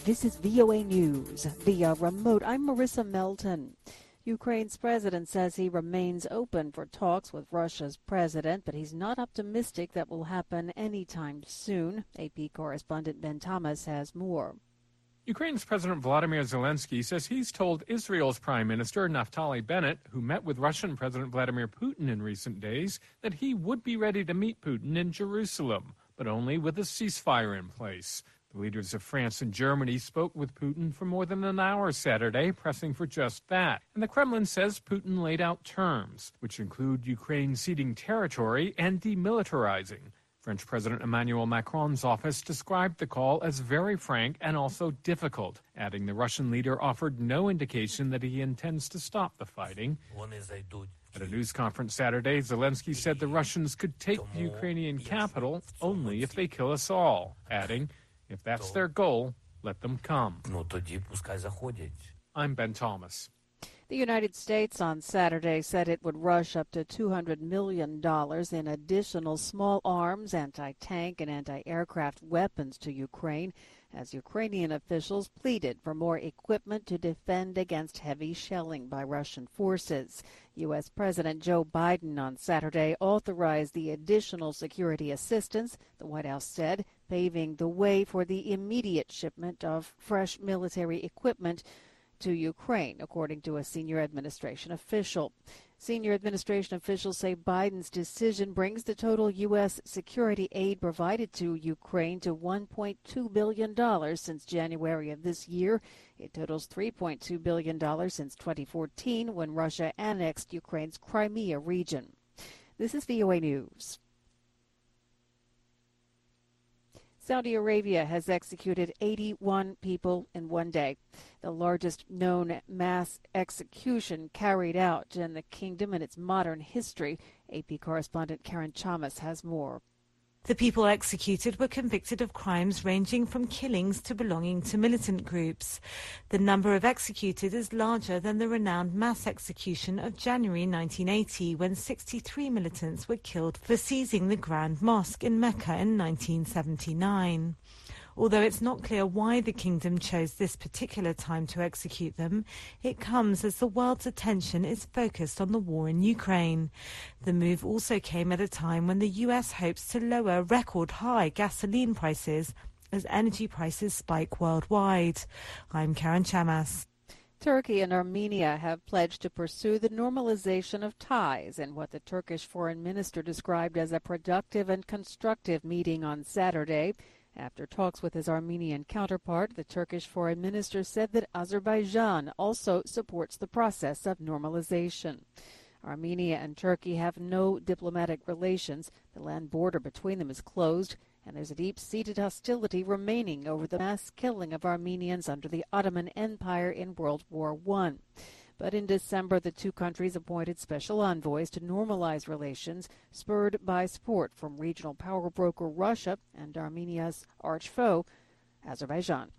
This is VOA News via remote. I'm Marissa Melton. Ukraine's president says he remains open for talks with Russia's president, but he's not optimistic that will happen anytime soon. AP correspondent Ben Thomas has more. Ukraine's President Volodymyr Zelensky says he's told Israel's Prime Minister Naftali Bennett, who met with Russian President Vladimir Putin in recent days, that he would be ready to meet Putin in Jerusalem, but only with a ceasefire in place. The leaders of France and Germany spoke with Putin for more than an hour Saturday, pressing for just that. And the Kremlin says Putin laid out terms, which include Ukraine ceding territory and demilitarizing. French President Emmanuel Macron's office described the call as very frank and also difficult, adding the Russian leader offered no indication that he intends to stop the fighting. At a news conference Saturday, Zelensky said the Russians could take the Ukrainian capital only if they kill us all, adding, if that's their goal, let them come. I'm Ben Thomas. The United States on Saturday said it would rush up to $200 million in additional small arms, anti-tank, and anti-aircraft weapons to Ukraine as Ukrainian officials pleaded for more equipment to defend against heavy shelling by Russian forces. U.S. President Joe Biden on Saturday authorized the additional security assistance, the White House said, paving the way for the immediate shipment of fresh military equipment to Ukraine, according to a senior administration official. Senior administration officials say Biden's decision brings the total U.S. security aid provided to Ukraine to $1.2 billion since January of this year. It totals $3.2 billion since 2014, when Russia annexed Ukraine's Crimea region. This is VOA News. Saudi Arabia has executed 81 people in one day, the largest known mass execution carried out in the kingdom in its modern history. AP correspondent Karen Chamas has more. The people executed were convicted of crimes ranging from killings to belonging to militant groups. The number of executed is larger than the renowned mass execution of January 1980, when 63 militants were killed for seizing the Grand Mosque in Mecca in 1979. Although it's not clear why the kingdom chose this particular time to execute them, it comes as the world's attention is focused on the war in Ukraine. The move also came at a time when the US hopes to lower record-high gasoline prices as energy prices spike worldwide. I'm Karen Chamas. Turkey and Armenia have pledged to pursue the normalization of ties in what the Turkish foreign minister described as a productive and constructive meeting on Saturday. After talks with his Armenian counterpart, the Turkish foreign minister said that Azerbaijan also supports the process of normalization. Armenia and Turkey have no diplomatic relations. The land border between them is closed, and there's a deep-seated hostility remaining over the mass killing of Armenians under the Ottoman Empire in World War I. But in December, the two countries appointed special envoys to normalize relations, spurred by support from regional power broker Russia and Armenia's arch-foe, Azerbaijan.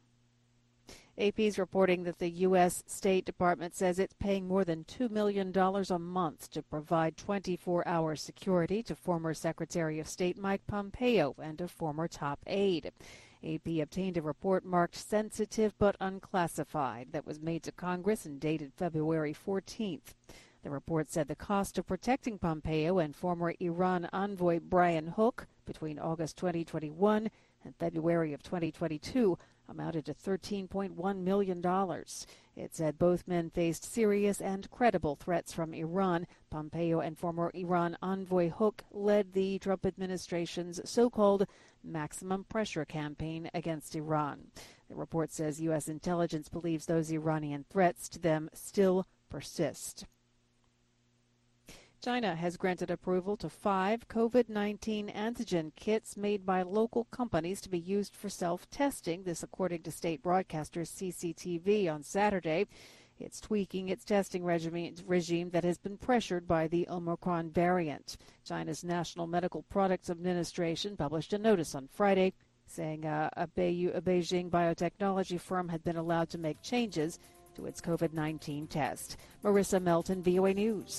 AP's reporting that the U.S. State Department says it's paying more than $2 million a month to provide 24-hour security to former Secretary of State Mike Pompeo and a former top aide. AP obtained a report marked sensitive but unclassified that was made to Congress and dated February 14th. The report said the cost of protecting Pompeo and former Iran envoy Brian Hook between August 2021 and February of 2022 amounted to $13.1 million. It said both men faced serious and credible threats from Iran. Pompeo and former Iran envoy Hook led the Trump administration's so-called maximum pressure campaign against Iran. The report says U.S. intelligence believes those Iranian threats to them still persist. China has granted approval to 5 COVID-19 antigen kits made by local companies to be used for self-testing, this according to state broadcaster CCTV on Saturday. It's tweaking its testing regime that has been pressured by the Omicron variant. China's National Medical Products Administration published a notice on Friday saying a Beijing biotechnology firm had been allowed to make changes to its COVID-19 test. Marissa Melton, VOA News.